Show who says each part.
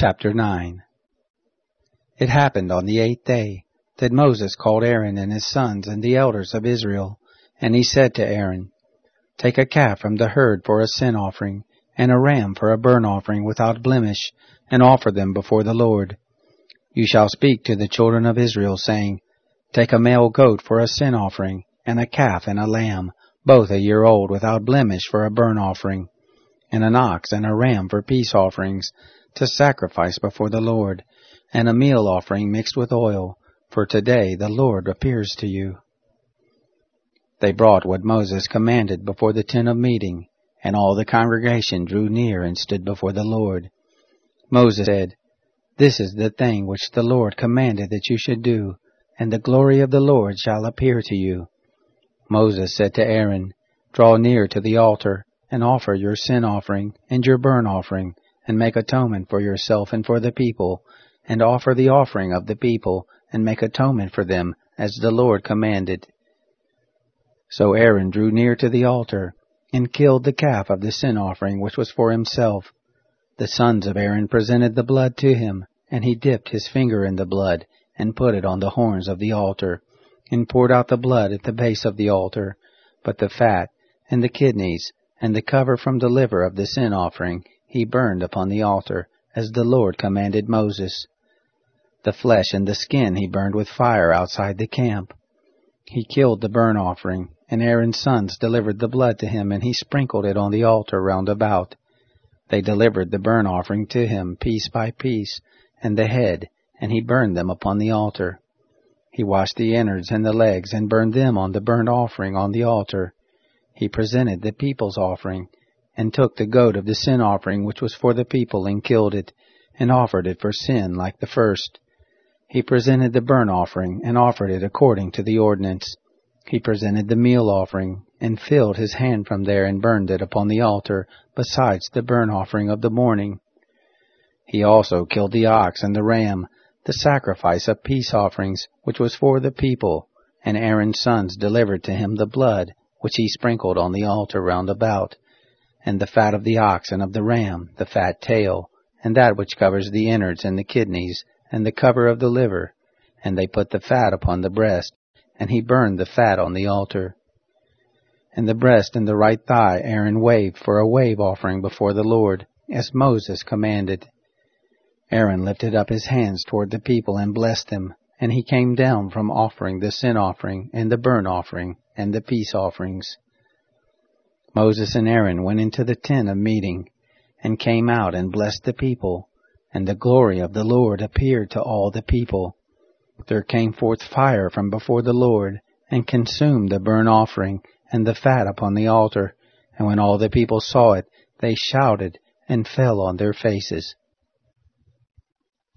Speaker 1: Chapter 9. It happened on the 8th day that Moses called Aaron and his sons and the elders of Israel, and he said to Aaron, "Take a calf from the herd for a sin offering, and a ram for a burnt offering without blemish, and offer them before the Lord. You shall speak to the children of Israel, saying, Take a male goat for a sin offering, and a calf and a lamb, both a year old without blemish for a burnt offering, and an ox and a ram for peace offerings, to sacrifice before the Lord, and a meal offering mixed with oil, for today the Lord appears to you." They brought what Moses commanded before the tent of meeting, and all the congregation drew near and stood before the Lord. Moses said, "This is the thing which the Lord commanded that you should do, and the glory of the Lord shall appear to you." Moses said to Aaron, "Draw near to the altar, and offer your sin offering and your burnt offering, and make atonement for yourself and for the people, and offer the offering of the people, and make atonement for them, as the Lord commanded." So Aaron drew near to the altar, and killed the calf of the sin offering which was for himself. The sons of Aaron presented the blood to him, and he dipped his finger in the blood, and put it on the horns of the altar, and poured out the blood at the base of the altar. But the fat, and the kidneys, and the cover from the liver of the sin offering he burned upon the altar, as the Lord commanded Moses. The flesh and the skin he burned with fire outside the camp. He killed the burnt offering, and Aaron's sons delivered the blood to him, and he sprinkled it on the altar round about. They delivered the burnt offering to him piece by piece, and the head, and he burned them upon the altar. He washed the innards and the legs, and burned them on the burnt offering on the altar. He presented the people's offering, and took the goat of the sin offering which was for the people, and killed it, and offered it for sin like the first. He presented the burnt offering, and offered it according to the ordinance. He presented the meal offering, and filled his hand from there, and burned it upon the altar, besides the burnt offering of the morning. He also killed the ox and the ram, the sacrifice of peace offerings, which was for the people, and Aaron's sons delivered to him the blood, which he sprinkled on the altar round about, and the fat of the ox and of the ram, the fat tail, and that which covers the innards and the kidneys, and the cover of the liver. And they put the fat upon the breast, and he burned the fat on the altar. And the breast and the right thigh Aaron waved for a wave offering before the Lord, as Moses commanded. Aaron lifted up his hands toward the people and blessed them, and he came down from offering the sin offering and the burnt offering and the peace offerings. Moses and Aaron went into the tent of meeting, and came out and blessed the people, and the glory of the Lord appeared to all the people. There came forth fire from before the Lord, and consumed the burnt offering and the fat upon the altar, and when all the people saw it, they shouted and fell on their faces.